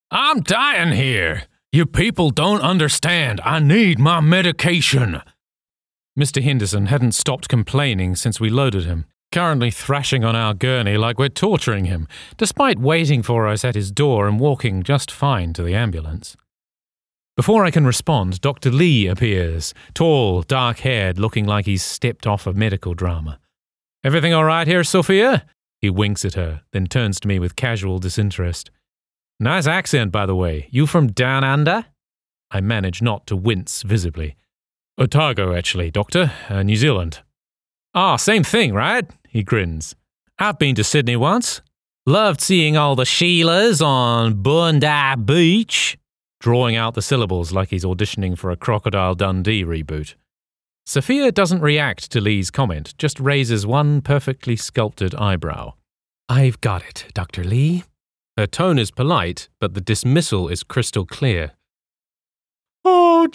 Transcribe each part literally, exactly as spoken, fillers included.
I'm dying here. You people don't understand. I need my medication. Mister Henderson hadn't stopped complaining since we loaded him, currently thrashing on our gurney like we're torturing him, despite waiting for us at his door and walking just fine to the ambulance. Before I can respond, Doctor Lee appears, tall, dark-haired, looking like he's stepped off a medical drama. Everything all right here, Sophia? He winks at her, then turns to me with casual disinterest. Nice accent, by the way. You from down under? I manage not to wince visibly. Otago, actually, Doctor. Uh, New Zealand. Ah, same thing, right? He grins. I've been to Sydney once. Loved seeing all the Sheilas on Bondi Beach. Drawing out the syllables like he's auditioning for a Crocodile Dundee reboot. Sophia doesn't react to Lee's comment, just raises one perfectly sculpted eyebrow. I've got it, Doctor Lee. Her tone is polite, but the dismissal is crystal clear. Oh,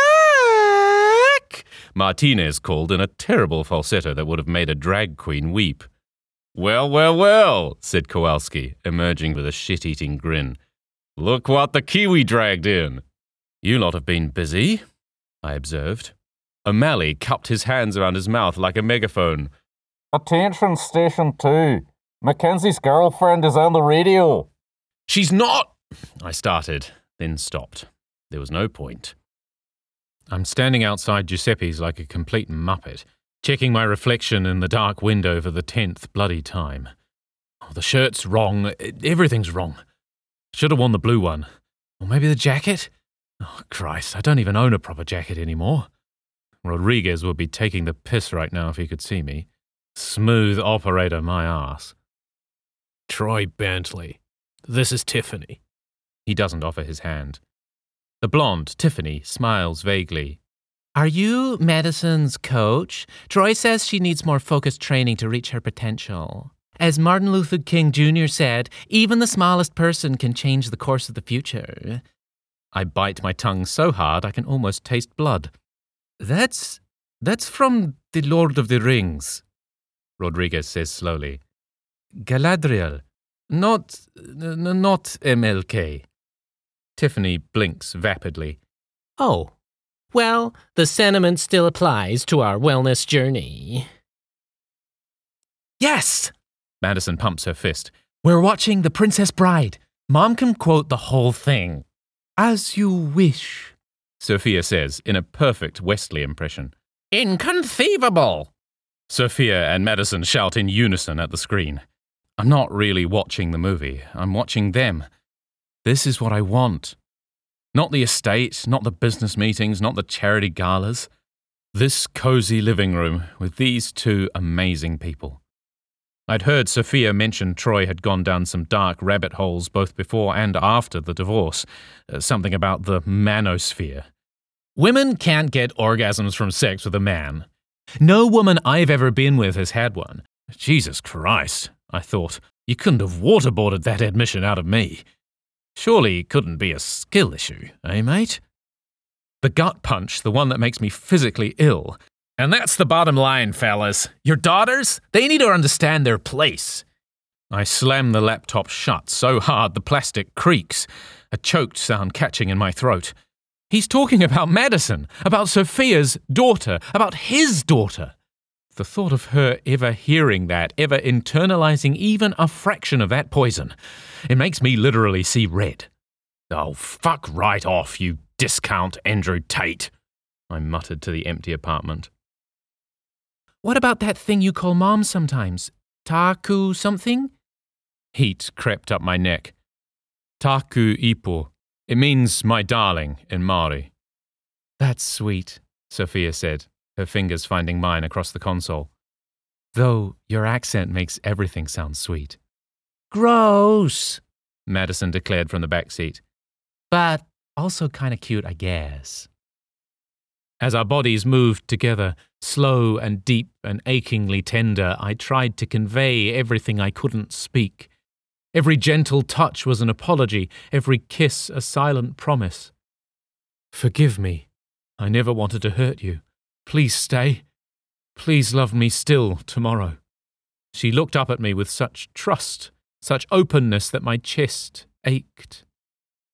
Jack! Martinez called in a terrible falsetto that would have made a drag queen weep. Well, well, well, said Kowalski, emerging with a shit-eating grin. Look what the Kiwi dragged in. You lot have been busy, I observed. O'Malley cupped his hands around his mouth like a megaphone. Attention, Station two. Mackenzie's girlfriend is on the radio. She's not, I started, then stopped. There was no point. I'm standing outside Giuseppe's like a complete muppet, checking my reflection in the dark window for the tenth bloody time. Oh, the shirt's wrong. Everything's wrong. Should have worn the blue one. Or maybe the jacket? Oh, Christ, I don't even own a proper jacket anymore. Rodriguez would be taking the piss right now if he could see me. Smooth operator, my ass. Troy Bentley. This is Tiffany. He doesn't offer his hand. The blonde, Tiffany, smiles vaguely. Are you Madison's coach? Troy says she needs more focused training to reach her potential. As Martin Luther King Junior said, even the smallest person can change the course of the future. I bite my tongue so hard I can almost taste blood. That's... that's from The Lord of the Rings, Rodriguez says slowly. Galadriel, not... N- not M L K. Tiffany blinks vapidly. Oh, well, the sentiment still applies to our wellness journey. Yes! Madison pumps her fist. We're watching The Princess Bride. Mom can quote the whole thing. As you wish, Sophia says in a perfect Wesley impression. Inconceivable! Sophia and Madison shout in unison at the screen. I'm not really watching the movie. I'm watching them. This is what I want. Not the estate, not the business meetings, not the charity galas. This cozy living room with these two amazing people. I'd heard Sophia mention Troy had gone down some dark rabbit holes both before and after the divorce. Uh, something about the manosphere. Women can't get orgasms from sex with a man. No woman I've ever been with has had one. Jesus Christ, I thought. You couldn't have waterboarded that admission out of me. Surely it couldn't be a skill issue, eh, mate? The gut punch, the one that makes me physically ill. And that's the bottom line, fellas. Your daughters, they need to understand their place. I slam the laptop shut so hard the plastic creaks, a choked sound catching in my throat. He's talking about Madison, about Sophia's daughter, about his daughter. The thought of her ever hearing that, ever internalizing even a fraction of that poison, it makes me literally see red. Oh, fuck right off, you discount Andrew Tate, I muttered to the empty apartment. What about that thing you call Mom sometimes? Taku something? Heat crept up my neck. Taku ipo. It means my darling in Māori. That's sweet, Sophia said, her fingers finding mine across the console. Though your accent makes everything sound sweet. Gross, Madison declared from the back seat. But also kind of cute, I guess. As our bodies moved together, slow and deep and achingly tender, I tried to convey everything I couldn't speak. Every gentle touch was an apology, every kiss a silent promise. Forgive me. I never wanted to hurt you. Please stay. Please love me still tomorrow. She looked up at me with such trust, such openness that my chest ached.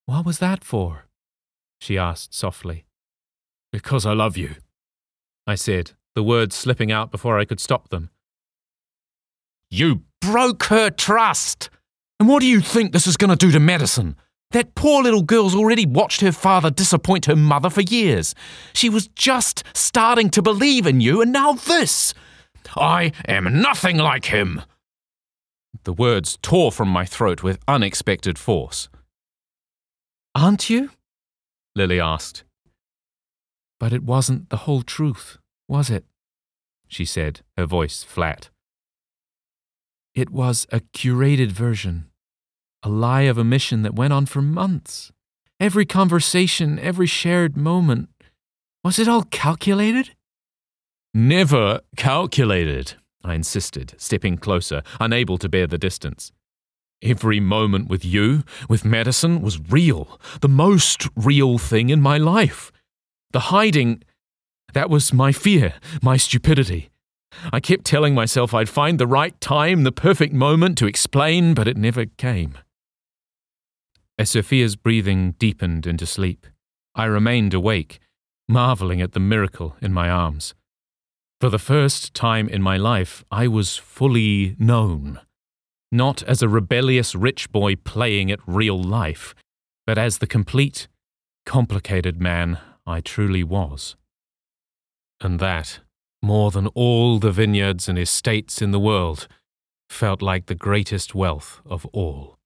What was that for? She asked softly. Because I love you, I said, the words slipping out before I could stop them. You broke her trust! And what do you think this is going to do to Madison? That poor little girl's already watched her father disappoint her mother for years. She was just starting to believe in you, and now this! I am nothing like him! The words tore from my throat with unexpected force. Aren't you? Lily asked. But it wasn't the whole truth, was it? She said, her voice flat. It was a curated version, a lie of omission that went on for months. Every conversation, every shared moment. Was it all calculated? Never calculated, I insisted, stepping closer, unable to bear the distance. Every moment with you, with Madison, was real, the most real thing in my life. The hiding, that was my fear, my stupidity. I kept telling myself I'd find the right time, the perfect moment to explain, but it never came. As Sophia's breathing deepened into sleep, I remained awake, marveling at the miracle in my arms. For the first time in my life, I was fully known. Not as a rebellious rich boy playing at real life, but as the complete, complicated man I truly was. And that, more than all the vineyards and estates in the world, felt like the greatest wealth of all.